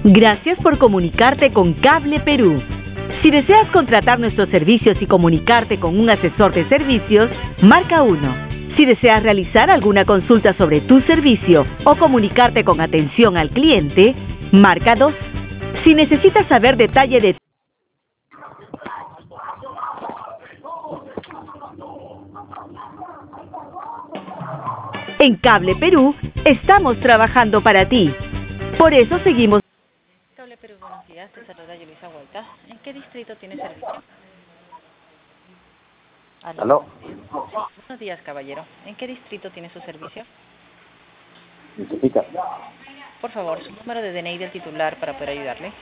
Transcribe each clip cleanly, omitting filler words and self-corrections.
Gracias por comunicarte con Cable Perú. Si deseas contratar nuestros servicios y comunicarte con un asesor de servicios, marca 1. Si deseas realizar alguna consulta sobre tu servicio o comunicarte con atención al cliente, marca 2. Si necesitas saber detalle de En Cable Perú, estamos trabajando para ti. Por eso seguimos. Cable Perú, buenos días. Te saluda Yulisa Huerta. ¿En qué distrito tiene servicio? ¿Aló? Buenos días, caballero. ¿En qué distrito tiene su servicio? Necesita Por favor, su número de DNI del titular para poder ayudarle.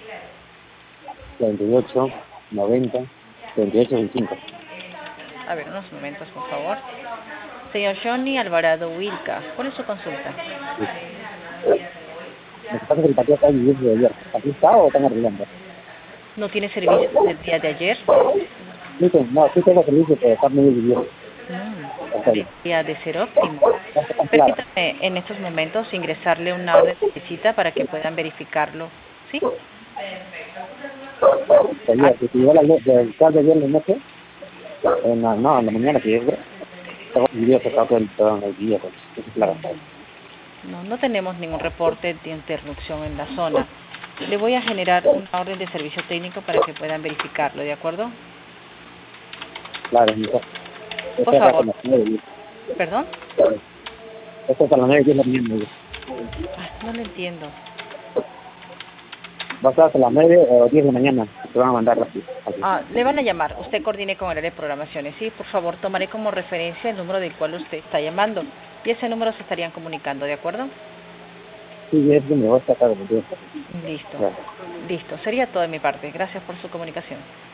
38, 90, 38, 25. A ver, unos momentos, por favor. Señor Johnny Alvarado Wilca, ¿cuál es su consulta? Lo que pasa es que el patio está ahí desde ayer. ¿Aquí está o están arreglando? ¿No tiene servicio desde el día de ayer? Sí tengo servicio, pero está muy bien. Debería de ser óptimo. Claro. Permítame en estos momentos ingresarle una orden de visita para que puedan verificarlo. ¿Sí? Sería que si llegó la luz del cable ayer en la noche, en la mañana que llegue, tengo el video que está todo el día, pues, claro. No tenemos ningún reporte de interrupción en la zona. Le voy a generar una orden de servicio técnico para que puedan verificarlo, ¿de acuerdo? Claro, Por favor. ¿Perdón? Esto es a las 9 de la mañana. No lo entiendo. Va a estar hasta las 9 o 10 de la mañana. Te van a mandar rápido. Le van a llamar. Usted coordine con el área de programaciones. Sí, por favor, tomaré como referencia el número del cual usted está llamando. Y ese número se estarían comunicando, ¿de acuerdo? Sí, es donde voy a estar. Listo. Listo. Sería todo de mi parte. Gracias por su comunicación.